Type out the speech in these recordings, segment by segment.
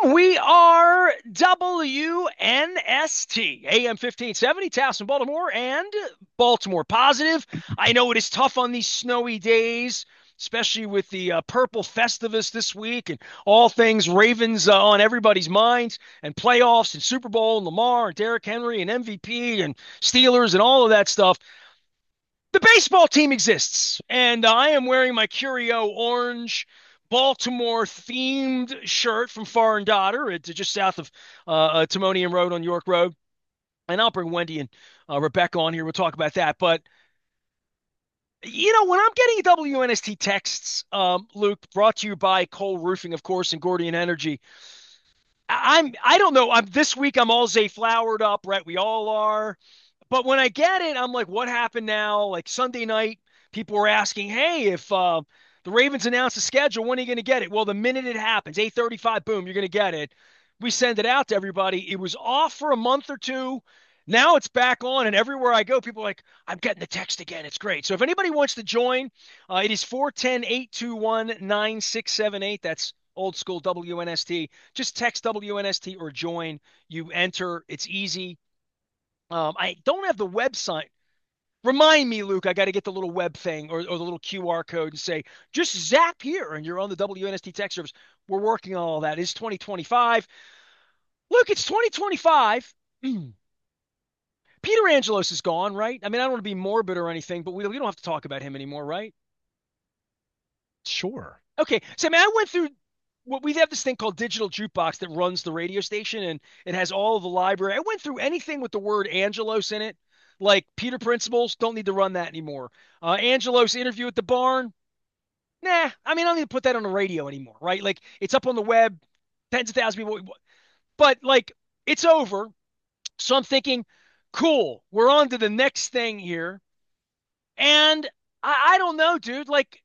We are WNST, AM 1570, Towson, Baltimore, and Baltimore Positive. I know it is tough on these snowy days, especially with the Purple Festivus this week and all things Ravens on everybody's minds, and playoffs and Super Bowl and Lamar and Derrick Henry and MVP and Steelers and all of that stuff. The baseball team exists, and I am wearing my Curio orange Baltimore themed shirt from Foreign Daughter. It's just south of Timonium Road on York Road. And I'll bring Wendy and Rebecca on here. We'll talk about that. But, when I'm getting WNST texts, Luke, brought to you by Cole Roofing, of course, and Gordian Energy. I don't know. This week I'm all Zay flowered up, right? We all are. But when I get it, I'm like, what happened now? Like Sunday night, people were asking, hey, if the Ravens announce the schedule, when are you going to get it? Well, the minute it happens, 8:35, boom, you're going to get it. We send it out to everybody. It was off for a month or two. Now it's back on, and everywhere I go, people are like, I'm getting the text again. It's great. So if anybody wants to join, it is 410-821-9678. That's old school WNST. Just text WNST or join. You enter. It's easy. I don't have the website. Remind me, Luke, I got to get the little web thing or the little QR code and say, just zap here and you're on the WNST tech service. We're working on all that. It's 2025. Luke, it's 2025. Peter Angelos is gone, right? I mean, I don't want to be morbid or anything, but we don't have to talk about him anymore, right? Sure. Okay. So, I mean, I went through what we have this thing called Digital Jukebox that runs the radio station and it has all of the library. I went through anything with the word Angelos in it, like Peter Principles, don't need to run that anymore. Angelos interview at the barn, nah, I mean, I don't need to put that on the radio anymore, right? Like it's up on the web, tens of thousands of people, but like it's over. So I'm thinking, cool, we're on to the next thing here. And I don't know, dude. Like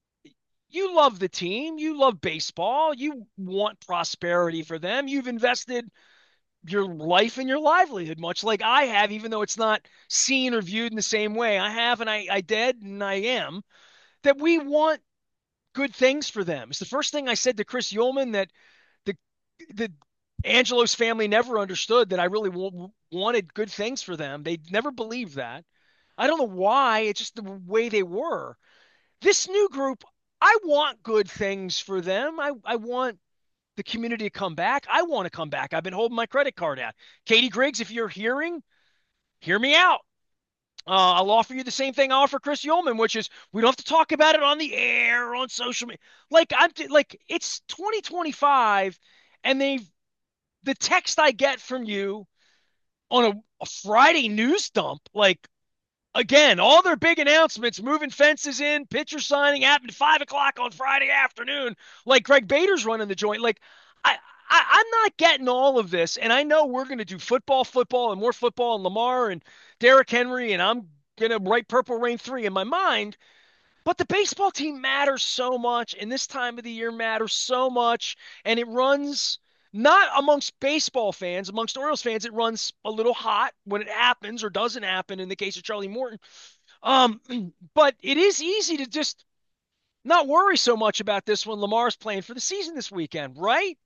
you love the team, you love baseball, you want prosperity for them. You've invested your life and your livelihood, much like I have, even though it's not seen or viewed in the same way. I have, and I did, and I am. That we want good things for them. It's the first thing I said to Chris Ullman that the the Angelos family never understood that I really wanted good things for them. They never believed that. I don't know why. It's just the way they were. This new group, I want good things for them. I want the community to come back. I want to come back. I've been holding my credit card out. Katie Griggs, if you're hearing, hear me out. I'll offer you the same thing I offer Chris Ullman, which is we don't have to talk about it on the air or on social media. Like it's 2025, and the text I get from you on a Friday news dump, like again, all their big announcements, moving fences in, pitcher signing happened at 5 o'clock on Friday afternoon. Like Greg Bader's running the joint. Like I, I'm not getting all of this, and I know we're going to do football, and more football, and Lamar and Derrick Henry, and I'm going to write Purple Rain 3 in my mind. But the baseball team matters so much, and this time of the year matters so much, and it runs not amongst baseball fans, amongst Orioles fans, it runs a little hot when it happens or doesn't happen in the case of Charlie Morton. Um, but it is easy to just not worry so much about this when Lamar's playing for the season this weekend, right?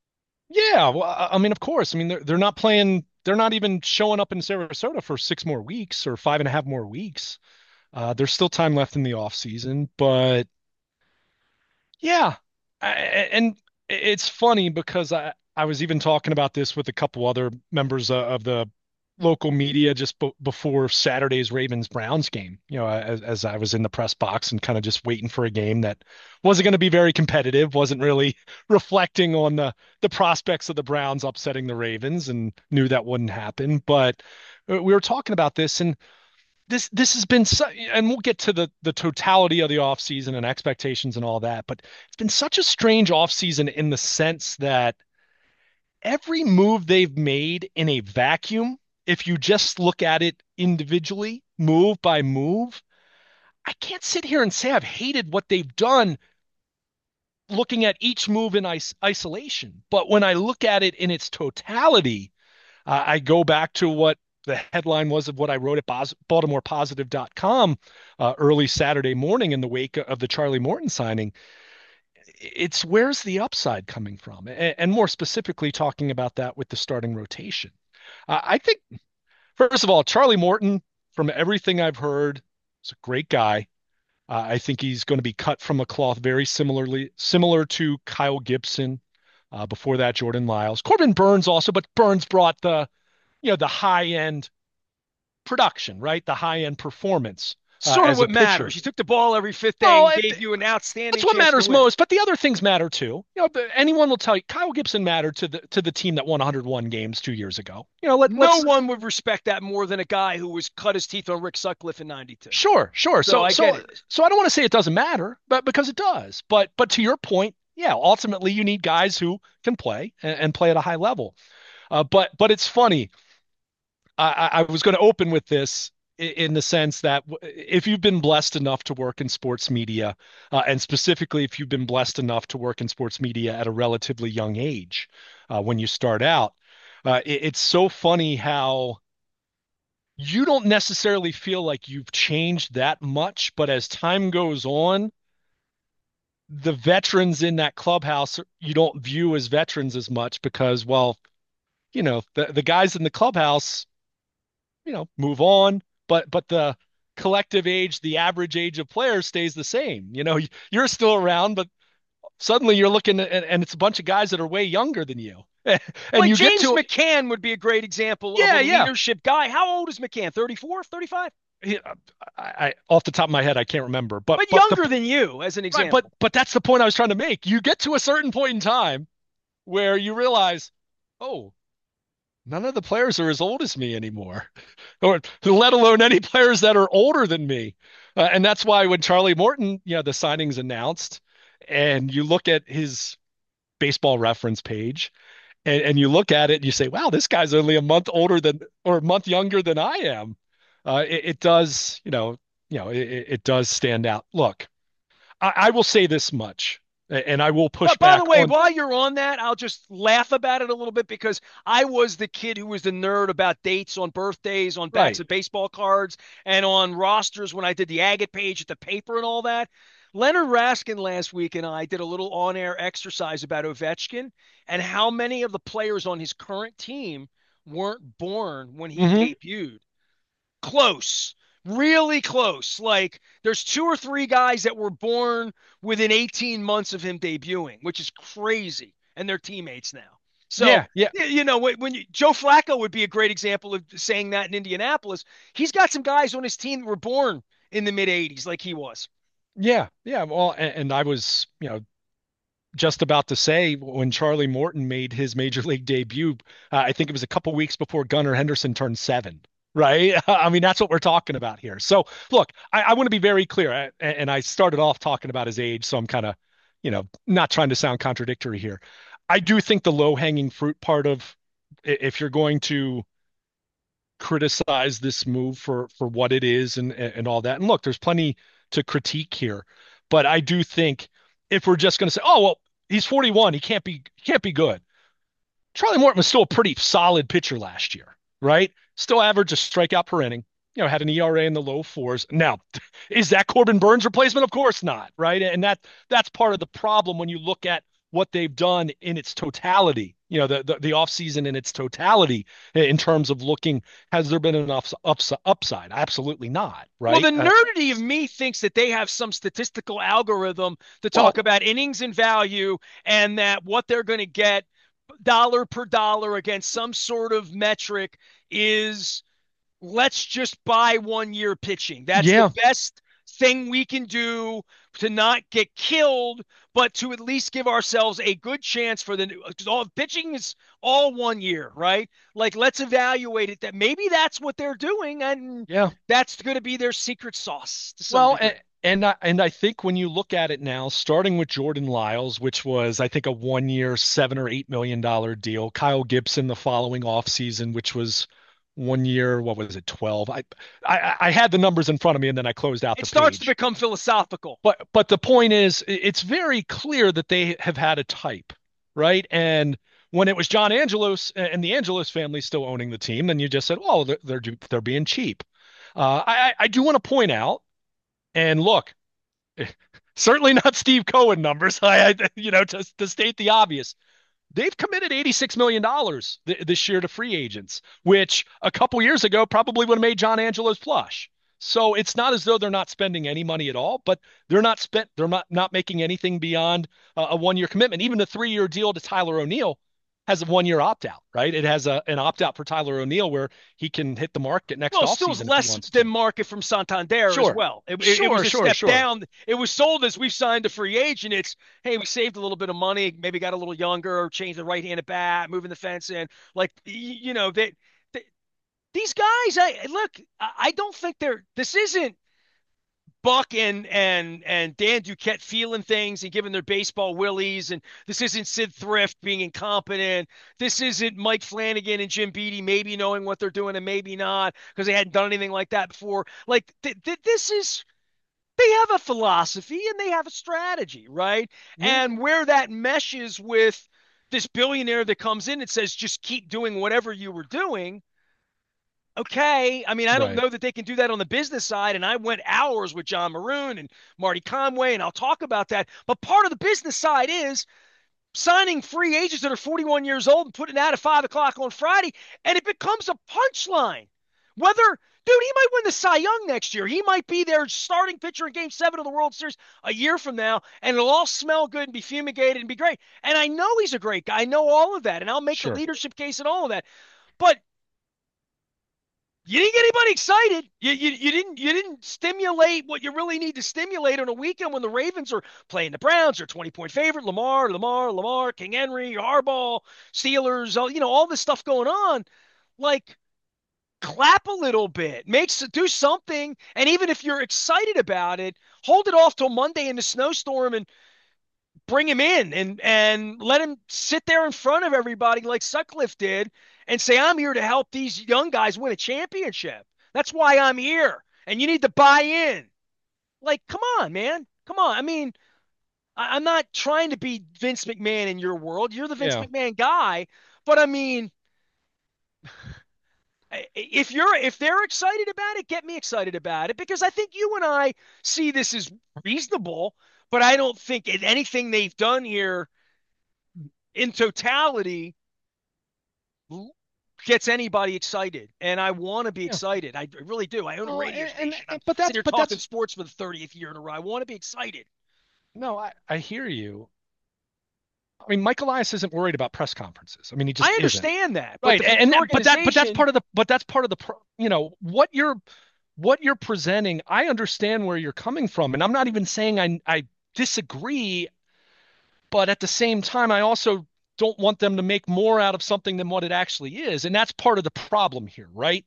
Yeah, well, I mean, of course. I mean, they're not playing. They're not even showing up in Sarasota for 6 more weeks or 5.5 more weeks. There's still time left in the off season, but yeah, and it's funny because I was even talking about this with a couple other members of the local media just before Saturday's Ravens Browns game. As I was in the press box and kind of just waiting for a game that wasn't going to be very competitive, wasn't really reflecting on the prospects of the Browns upsetting the Ravens, and knew that wouldn't happen. But we were talking about this, and this has been and we'll get to the totality of the offseason and expectations and all that, but it's been such a strange offseason in the sense that every move they've made in a vacuum, if you just look at it individually, move by move, I can't sit here and say I've hated what they've done looking at each move in isolation. But when I look at it in its totality, I go back to what the headline was of what I wrote at BaltimorePositive.com early Saturday morning in the wake of the Charlie Morton signing. it's where's the upside coming from? And more specifically, talking about that with the starting rotation. I think, first of all, Charlie Morton, from everything I've heard, is a great guy. I think he's going to be cut from a cloth very similar to Kyle Gibson. Before that, Jordan Lyles, Corbin Burns also, but Burns brought the high end production, right? The high end performance Sort of as a what pitcher. matters. He took the ball every fifth day Oh, and gave you an outstanding that's what chance to matters win. most. But the other things matter too. Anyone will tell you Kyle Gibson mattered to the team that won 101 games 2 years ago. No Let's one would respect that more than a guy who was cut his teeth on Rick Sutcliffe in '92. sure. So So I get so it. so I don't want to say it doesn't matter, but because it does. But to your point, yeah, ultimately you need guys who can play and play at a high level. But it's funny. I was going to open with this in the sense that if you've been blessed enough to work in sports media, and specifically if you've been blessed enough to work in sports media at a relatively young age, when you start out, it's so funny how you don't necessarily feel like you've changed that much, but as time goes on, the veterans in that clubhouse you don't view as veterans as much because, well, the guys in the clubhouse move on, but the collective age, the average age of players stays the same. You're still around, but suddenly you're looking at, and it's a bunch of guys that are way younger than you. And Like you get James to, McCann would be a great example of a yeah, yeah. leadership guy. How old is McCann? 34, 35? Yeah, off the top of my head, I can't remember, But younger than you, as an right, but example. but that's the point I was trying to make. You get to a certain point in time where you realize, oh, none of the players are as old as me anymore, or let alone any players that are older than me. And that's why when Charlie Morton, the signings announced, and you look at his baseball reference page, and you look at it and you say, wow, this guy's only a month older than or a month younger than I am. It does, it does stand out. Look, I will say this much, and I will push But by the back way, on. while you're on that, I'll just laugh about it a little bit because I was the kid who was the nerd about dates on birthdays, on backs Right. of baseball cards, and on rosters when I did the agate page at the paper and all that. Leonard Raskin last week and I did a little on air exercise about Ovechkin and how many of the players on his current team weren't born when he Hmm. debuted. Close, really close. Like there's two or three guys that were born within 18 months of him debuting, which is crazy, and they're teammates now. So, Yeah, yeah, when Joe Flacco would be a great example of saying that in Indianapolis. He's got some guys on his team that were born in the mid 80s, like he was. yeah. Well, and I was, just about to say when Charlie Morton made his major league debut, I think it was a couple weeks before Gunnar Henderson turned 7. Right. I mean, that's what we're talking about here. So, look, I want to be very clear. And I started off talking about his age. So I'm kind of, not trying to sound contradictory here. I do think the low hanging fruit part of if you're going to criticize this move for what it is and all that. And look, there's plenty to critique here, but I do think if we're just going to say, oh well, he's 41, he can't be good. Charlie Morton was still a pretty solid pitcher last year, right? Still averaged a strikeout per inning. Had an ERA in the low fours. Now, is that Corbin Burns replacement? Of course not, right? And that's part of the problem when you look at what they've done in its totality. The offseason in its totality in terms of looking, has there been enough upside? Absolutely not, Well, the right? nerdity of me thinks that they have some statistical algorithm to talk Well, about innings and value and that what they're going to get dollar per dollar against some sort of metric is let's just buy 1 year pitching. That's the yeah, best thing we can do to not get killed, but to at least give ourselves a good chance for the because all pitching is all 1 year, right? Like let's evaluate it that maybe that's what they're doing and yeah. that's going to be their secret sauce to some Well, and, degree. and I think when you look at it now, starting with Jordan Lyles, which was I think a 1 year, $7 or $8 million deal. Kyle Gibson the following offseason, which was 1 year, what was it, 12? I had the numbers in front of me and then I closed out It the starts to page. become philosophical. But the point is, it's very clear that they have had a type, right? And when it was John Angelos and the Angelos family still owning the team, then you just said, well, they're being cheap. I do want to point out, and look, Certainly not Steve Cohen numbers. To state the obvious, they've committed $86 million this year to free agents, which a couple years ago probably would have made John Angelo's flush. So it's not as though they're not spending any money at all, but they're not making anything beyond a 1 year commitment. Even the 3 year deal to Tyler O'Neill has a 1 year opt out, right? It has an opt out for Tyler O'Neill where he can hit the market next Well, still is offseason if he less wants than to. market from Santander as Sure, well. It sure, was a sure, step sure. down. It was sold as we've signed a free agent. It's, hey, we saved a little bit of money, maybe got a little younger, or changed the right-handed bat, moving the fence in. Like, they these guys, I look, I don't think this isn't Buck and Dan Duquette feeling things and giving their baseball willies, and this isn't Sid Thrift being incompetent. This isn't Mike Flanagan and Jim Beattie maybe knowing what they're doing and maybe not because they hadn't done anything like that before. Like this is they have a philosophy and they have a strategy, right? Yeah, And where that meshes with this billionaire that comes in and says just keep doing whatever you were doing. Okay. I mean, I don't right. know that they can do that on the business side. And I went hours with John Maroon and Marty Conway, and I'll talk about that. But part of the business side is signing free agents that are 41 years old and putting it out at 5 o'clock on Friday. And it becomes a punchline. Whether, dude, he might win the Cy Young next year. He might be their starting pitcher in game 7 of the World Series a year from now, and it'll all smell good and be fumigated and be great. And I know he's a great guy. I know all of that. And I'll make the Sure. leadership case and all of that. But you didn't get anybody excited. You didn't stimulate what you really need to stimulate on a weekend when the Ravens are playing the Browns, or 20-point favorite, Lamar, King Henry, Harbaugh, Steelers, all this stuff going on. Like, clap a little bit, do something, and even if you're excited about it, hold it off till Monday in the snowstorm and bring him in and let him sit there in front of everybody like Sutcliffe did and say, I'm here to help these young guys win a championship. That's why I'm here. And you need to buy in. Like, come on, man. Come on. I mean, I'm not trying to be Vince McMahon in your world. You're the Vince Yeah. McMahon guy. But I mean, if they're excited about it, get me excited about it, because I think you and I see this as reasonable, but I don't think anything they've done here in totality gets anybody excited. And I want to be Yeah. excited. I really do. I own a Oh, radio station. I'm but sitting that's here but talking that's sports for the 30th year in a row. I want to be excited. no, I hear you. I mean, Mike Elias isn't worried about press conferences. I mean, he I just isn't. understand that, but Right. the But that's organization, part of what you're presenting. I understand where you're coming from, and I'm not even saying I disagree, but at the same time, I also don't want them to make more out of something than what it actually is, and that's part of the problem here, right?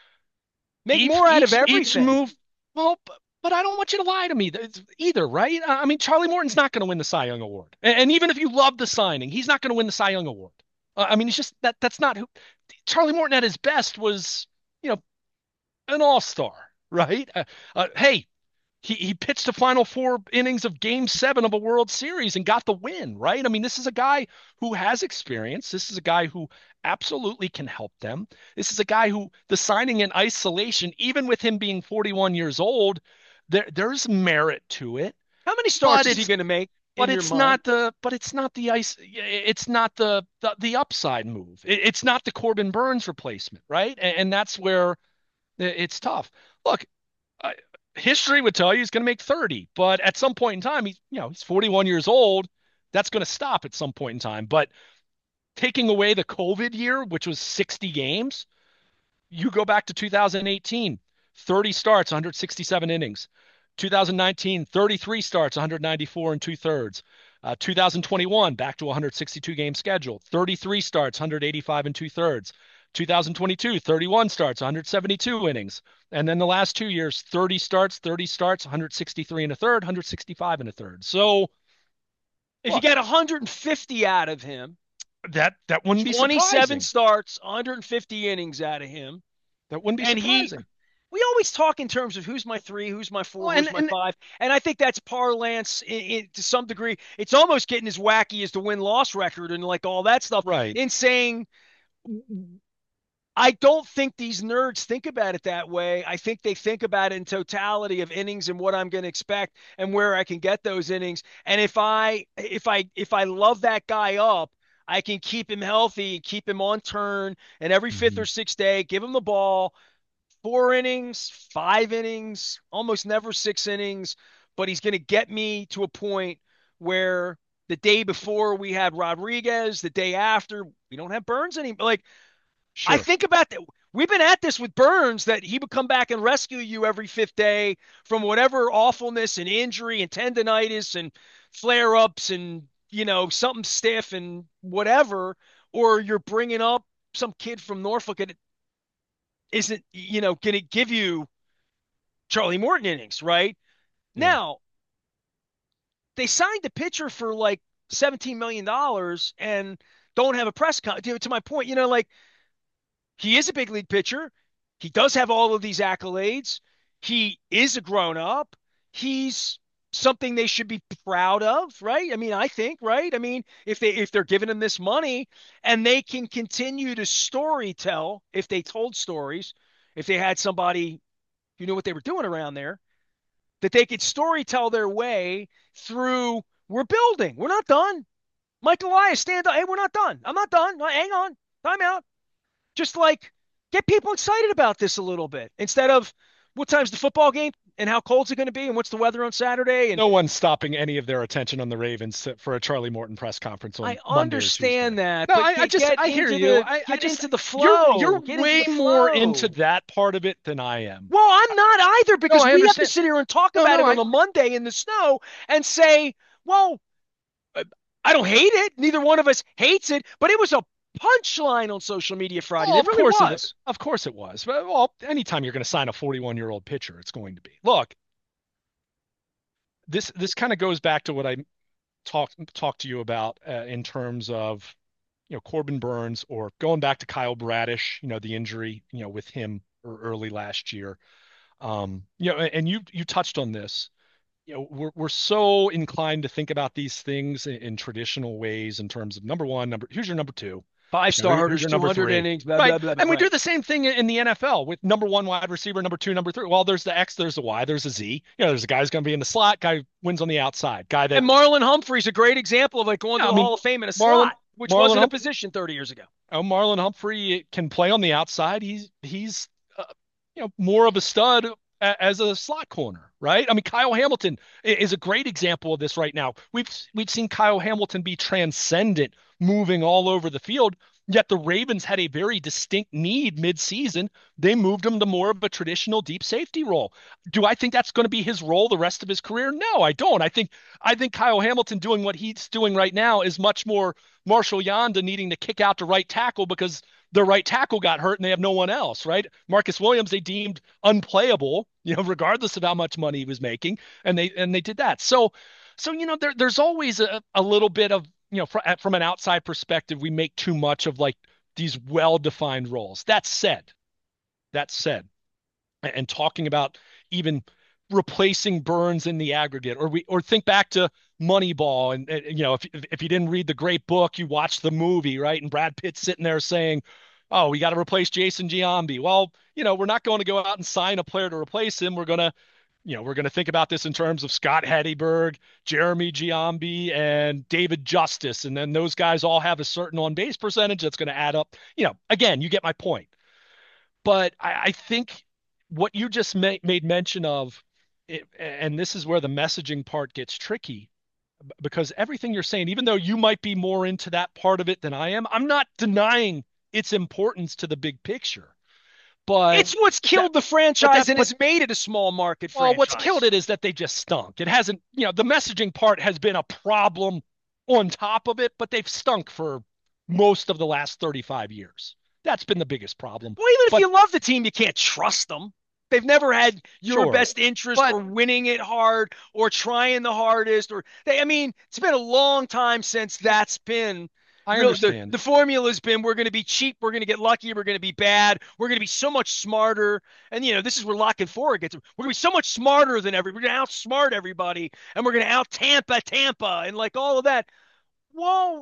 make each more out of each everything. move. Well, but I don't want you to lie to me either, right? I mean, Charlie Morton's not going to win the Cy Young Award, and even if you love the signing, he's not going to win the Cy Young Award. I mean, it's just that's not who Charlie Morton at his best was, you know, an all-star, right? Hey, he pitched the final 4 innings of Game 7 of a World Series and got the win, right? I mean, this is a guy who has experience. This is a guy who absolutely can help them. This is a guy who the signing in isolation, even with him being 41 years old, there's merit to it. How many But starts is he it's going to make but in your it's mind? not the ice. It's not the upside move. It's not the Corbin Burns replacement, right? And that's where it's tough. Look, uh, history would tell you he's going to make 30, but at some point in time, he's 41 years old. That's going to stop at some point in time. But taking away the COVID year, which was 60 games, you go back to 2018, 30 starts, 167 innings. 2019, 33 starts, 194 and 2/3. 2021, back to 162 game schedule, 33 starts, 185 and 2/3. 2022, 31 starts, 172 innings. And then the last 2 years, 30 starts, 163 and a third, 165 and a third. So If you look, get 150 out of him, that wouldn't be 27 surprising. starts, 150 innings out of him, That wouldn't be and surprising. we always talk in terms of who's my three, who's my four, Well, and, who's my and five, and I think that's parlance to some degree. It's almost getting as wacky as the win-loss record and like all that stuff right. in saying I don't think these nerds think about it that way. I think they think about it in totality of innings and what I'm going to expect and where I can get those innings. And if I love that guy up, I can keep him healthy, keep him on turn, and every fifth Hmm. or sixth day, give him the ball, 4 innings, 5 innings, almost never 6 innings, but he's going to get me to a point where the day before we had Rodriguez, the day after we don't have Burns anymore. Like I Sure. think about that. We've been at this with Burns that he would come back and rescue you every fifth day from whatever awfulness and injury and tendonitis and flare ups and, something stiff and whatever. Or you're bringing up some kid from Norfolk and it isn't, going to give you Charlie Morton innings, right? Yeah. Now, they signed the pitcher for like $17 million and don't have a press con. To my point, like he is a big league pitcher. He does have all of these accolades. He is a grown up. He's something they should be proud of, right? I mean, I think, right? I mean, if they're giving him this money and they can continue to story tell, if they told stories, if they had somebody who knew what they were doing around there, that they could story tell their way through we're building. We're not done. Michael Elias, stand up. Hey, we're not done. I'm not done. Hang on. Time out. Just like get people excited about this a little bit instead of what time's the football game and how cold's it going to be and what's the weather on Saturday. And No one's stopping any of their attention on the Ravens for a Charlie Morton press conference I on Monday or understand Tuesday. that, No, but I get just get I hear into you. the I get just into the you're flow. Get into way the more into flow. that part of it than I am. Well, I'm not either No, because I we have to understand. sit here and talk No, about no, it on a Monday in the snow and say, well, uh, I don't hate it. Neither one of us hates it, but it was a punchline on social media Friday. well, It of really course was. of course it was. Well, anytime you're going to sign a 41-year-old pitcher, it's going to be. Look, this kind of goes back to what I talked to you about in terms of Corbin Burns or going back to Kyle Bradish, the injury, with him early last year. And you touched on this. We're so inclined to think about these things in traditional ways in terms of number one, here's your number two, Five here's starters, your number 200 three. innings, blah, Right. blah, blah, blah. And we do Right. the same thing in the NFL with number one wide receiver, number two, number three. Well, there's the X, there's the Y, there's a Z. There's a guy who's going to be in the slot, guy who wins on the outside, guy that, And Marlon Humphrey's a great example of like going to I the mean, Hall of Fame in a Marlon, slot, which Marlon wasn't a Humphrey, position 30 years ago. Marlon Humphrey can play on the outside. He's more of a stud as a slot corner, right? I mean, Kyle Hamilton is a great example of this right now. We've seen Kyle Hamilton be transcendent, moving all over the field. Yet the Ravens had a very distinct need midseason. They moved him to more of a traditional deep safety role. Do I think that's going to be his role the rest of his career? No, I don't. I think Kyle Hamilton doing what he's doing right now is much more Marshall Yanda needing to kick out to right tackle because their right tackle got hurt and they have no one else, right? Marcus Williams they deemed unplayable, regardless of how much money he was making, and they did that. So there's always a little bit of from an outside perspective, we make too much of like these well-defined roles. That said, and talking about even replacing Burns in the aggregate, or think back to Moneyball, and if you didn't read the great book, you watched the movie, right? And Brad Pitt's sitting there saying, "Oh, we got to replace Jason Giambi." Well, we're not going to go out and sign a player to replace him. We're going to think about this in terms of Scott Hatteberg, Jeremy Giambi, and David Justice, and then those guys all have a certain on base percentage that's going to add up. Again, you get my point. But I think what you just made mention of, and this is where the messaging part gets tricky, because everything you're saying, even though you might be more into that part of it than I am, I'm not denying its importance to the big picture. But It's what's that, killed the but franchise that, and but has made it a small market well, what's killed franchise. it is that they just stunk. It hasn't, the messaging part has been a problem on top of it, but they've stunk for most of the last 35 years. That's been the biggest problem. Well, even if But you love the team, you can't trust them. They've never had your sure, best interest but or winning it hard or trying the hardest I mean, it's been a long time since that's been I real. understand. The formula's been we're going to be cheap, we're going to get lucky, we're going to be bad, we're going to be so much smarter. And this is where Lock and Forward gets. We're going to be so much smarter than everybody. We're going to outsmart everybody, and we're going to out Tampa and like all of that. Whoa.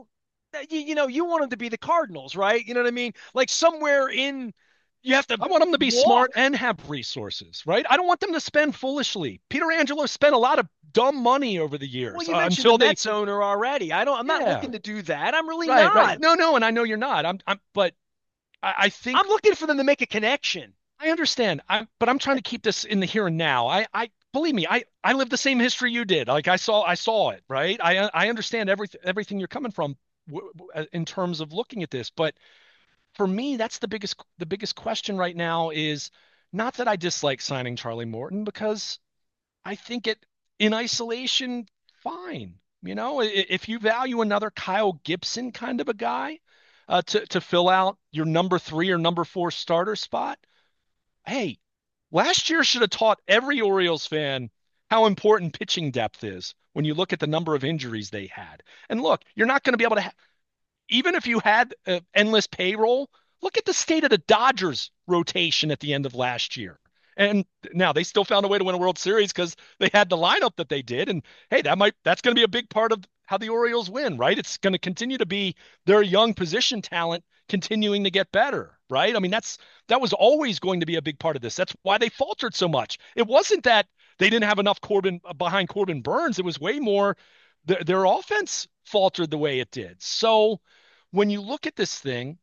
You want them to be the Cardinals, right? You know what I mean? Like somewhere in, you have to I want them to be smart walk. and have resources, right? I don't want them to spend foolishly. Peter Angelo spent a lot of dumb money over the Well, years you mentioned the until they, Mets owner already. I'm not yeah, looking to do that. I'm really right, right. not. No, no, and I know you're not. But I I'm think looking for them to make a connection. I understand. But I'm trying to keep this in the here and now. Believe me, I lived the same history you did. Like I saw it, right? I understand everything you're coming from in terms of looking at this. But for me, that's the biggest question right now is not that I dislike signing Charlie Morton because I think it in isolation, fine. If you value another Kyle Gibson kind of a guy to fill out your number 3 or number 4 starter spot, hey, last year should have taught every Orioles fan how important pitching depth is when you look at the number of injuries they had. And look, you're not going to be able to even if you had endless payroll, look at the state of the Dodgers rotation at the end of last year. And now they still found a way to win a World Series because they had the lineup that they did. And hey, that's going to be a big part of how the Orioles win, right? It's going to continue to be their young position talent continuing to get better, right? I mean, that was always going to be a big part of this. That's why they faltered so much. It wasn't that they didn't have enough Corbin behind Corbin Burns. It was way more their offense faltered the way it did. So when you look at this thing,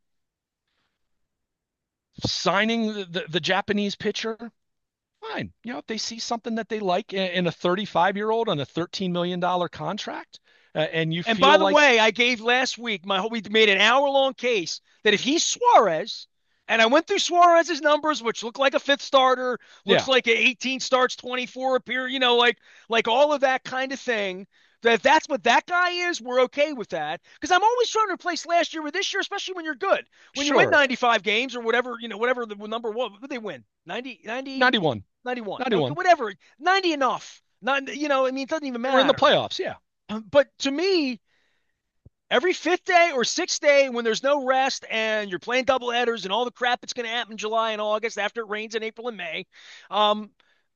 signing the Japanese pitcher, fine. If they see something that they like in a 35-year-old on a $13 million contract, and you And by feel the like, way, I gave last week we made an hour-long case that if he's Suarez, and I went through Suarez's numbers, which look like a fifth starter, looks yeah, like a 18 starts, 24 appear, like all of that kind of thing. That if that's what that guy is, we're okay with that. Because I'm always trying to replace last year with this year, especially when you're good. When you win sure, 95 games or whatever, whatever the number was, what did they win? 90, 90, 91, 91. Okay, 91. whatever. 90 enough. Not, I mean, it doesn't even They were in the matter. playoffs, yeah, But to me, every fifth day or sixth day when there's no rest and you're playing double headers and all the crap that's going to happen in July and August after it rains in April and May, um,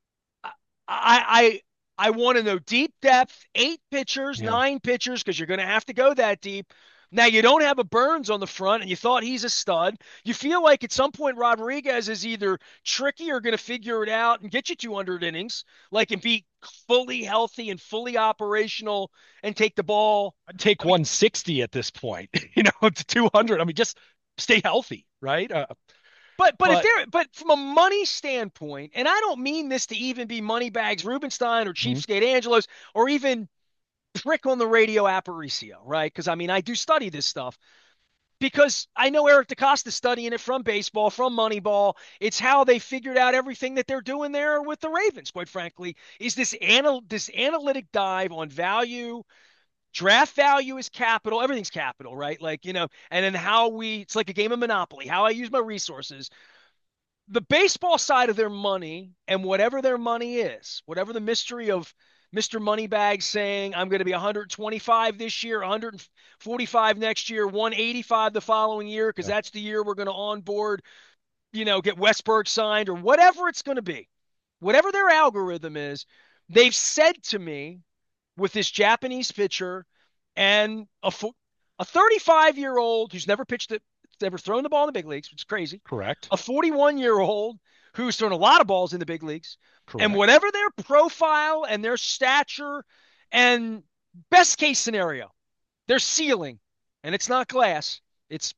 I I want to know deep depth, 8 pitchers, yeah. 9 pitchers, because you're going to have to go that deep. Now you don't have a Burns on the front, and you thought he's a stud. You feel like at some point Rodriguez is either tricky or going to figure it out and get you 200 innings, like and be fully healthy and fully operational and take the ball. I'd take I mean, 160 at this point, to 200. I mean, just stay healthy, right? but if But they're but from a money standpoint, and I don't mean this to even be Moneybags Rubenstein or mhm, Cheapskate Angelos or even prick on the radio Aparicio, right? Because I mean, I do study this stuff because I know Eric DeCosta's studying it from baseball, from Moneyball. It's how they figured out everything that they're doing there with the Ravens, quite frankly, is this analytic dive on value. Draft value is capital. Everything's capital, right? Like, and then it's like a game of Monopoly, how I use my resources. The baseball side of their money and whatever their money is, whatever the mystery of Mr. Moneybag saying, I'm going to be 125 this year, 145 next year, 185 the following year, because yeah, that's the year we're going to onboard, get Westberg signed or whatever it's going to be. Whatever their algorithm is, they've said to me with this Japanese pitcher and a 35-year-old who's never pitched it, never thrown the ball in the big leagues, which is crazy. correct, A 41-year-old who's thrown a lot of balls in the big leagues, and correct. whatever their profile and their stature and best case scenario, their ceiling, and it's not glass, it's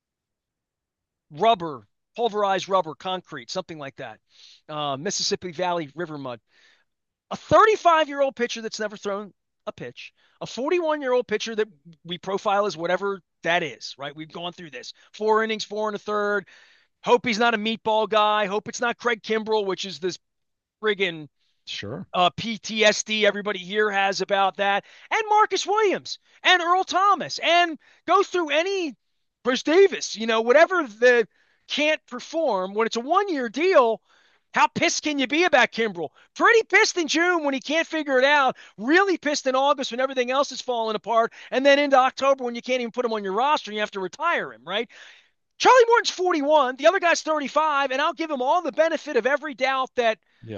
rubber, pulverized rubber, concrete, something like that. Mississippi Valley river mud. A 35-year-old pitcher that's never thrown a pitch, a 41-year-old pitcher that we profile as whatever that is, right? We've gone through this 4 innings, 4 1/3. Hope he's not a meatball guy. Hope it's not Craig Kimbrell, which is this friggin' Sure. PTSD everybody here has about that. And Marcus Williams and Earl Thomas and go through any Chris Davis, whatever the can't perform when it's a 1 year deal. How pissed can you be about Kimbrell? Pretty pissed in June when he can't figure it out. Really pissed in August when everything else is falling apart. And then into October when you can't even put him on your roster and you have to retire him, right? Charlie Morton's 41. The other guy's 35. And I'll give him all the benefit of every doubt that Yeah.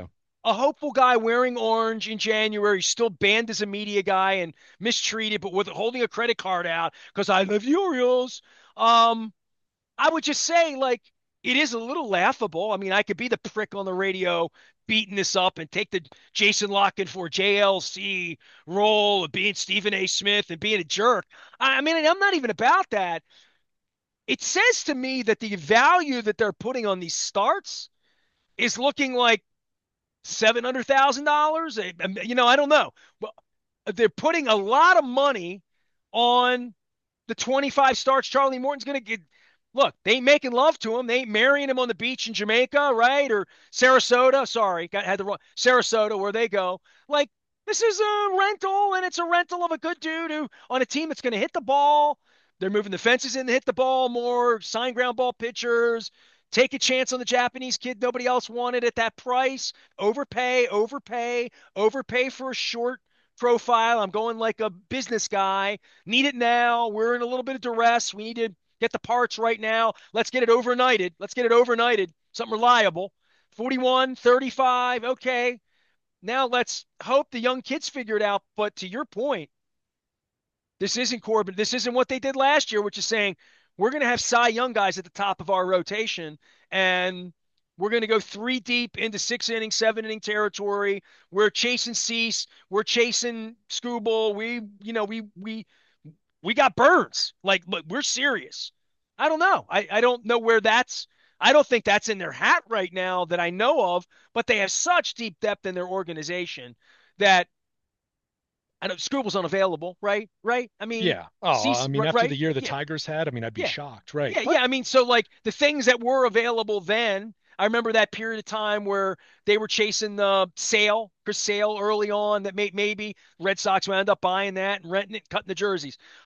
a hopeful guy wearing orange in January, still banned as a media guy and mistreated, but with holding a credit card out because I love the Orioles. Um, I would just say, like, it is a little laughable. I mean, I could be the prick on the radio beating this up and take the Jason Locken for JLC role of being Stephen A. Smith and being a jerk. I mean, I'm not even about that. It says to me that the value that they're putting on these starts is looking like $700,000. I don't know. Well, they're putting a lot of money on the 25 starts Charlie Morton's going to get. Look, they ain't making love to him. They ain't marrying him on the beach in Jamaica, right? Or Sarasota. Sorry, had the wrong Sarasota where they go. Like, this is a rental, and it's a rental of a good dude who on a team that's going to hit the ball. They're moving the fences in to hit the ball more, sign ground ball pitchers, take a chance on the Japanese kid nobody else wanted at that price. Overpay, overpay, overpay for a short profile. I'm going like a business guy. Need it now. We're in a little bit of duress. We need to get the parts right now. Let's get it overnighted. Let's get it overnighted. Something reliable. 41, 35. Okay. Now let's hope the young kids figure it out. But to your point, this isn't Corbin. This isn't what they did last year, which is saying we're going to have Cy Young guys at the top of our rotation, and we're going to go three deep into 6 inning, 7 inning territory. We're chasing Cease. We're chasing Scooble. We got Burns. Like, look, we're serious. I don't know. I don't know where that's. I don't think that's in their hat right now that I know of. But they have such deep depth in their organization that I know Scooble's unavailable, right? Right. I mean, Yeah. Oh, I Cease, mean, after the right? year the Yeah, Tigers had, I mean, I'd be yeah, shocked, right? yeah, But yeah. I mean, so like the things that were available then, I remember that period of time where they were chasing the Sale, Chris Sale early on. That maybe Red Sox wound up buying that and renting it, cutting the jerseys.